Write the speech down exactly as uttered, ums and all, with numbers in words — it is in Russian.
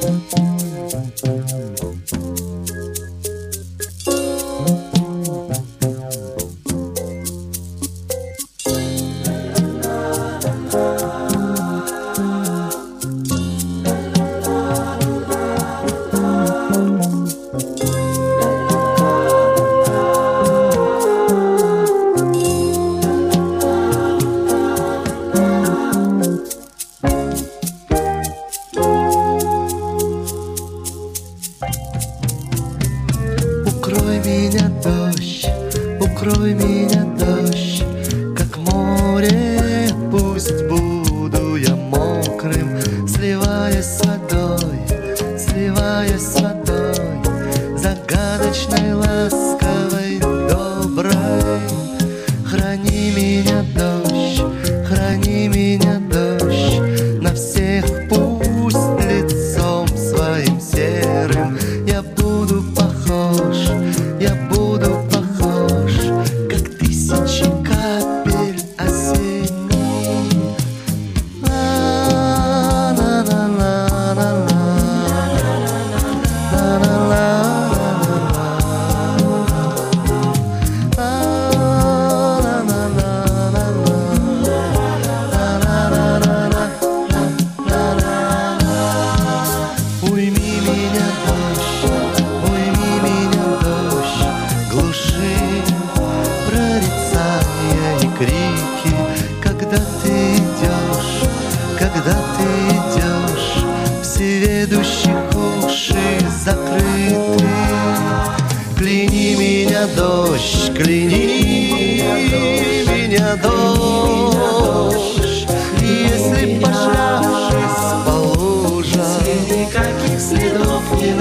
Укрой меня, дождь, укрой меня, дождь, как море, пусть буду я мокрым, сливаясь с водой, сливаясь с водой, загадочной, ласковой, доброй. Храни меня, дождь, храни меня, дождь, на всех пусть лицом своим серым я буду похож, я буду похож, как тысячи капель осенних. Уйми меня, дождь, уйми меня, дождь, глуши прорицания и крики, когда ты идешь, когда ты идешь, всеведущих уши закрыты. Кляни меня, дождь, кляни меня, дождь, если, пошлявшись по лужам, никаких следов нет,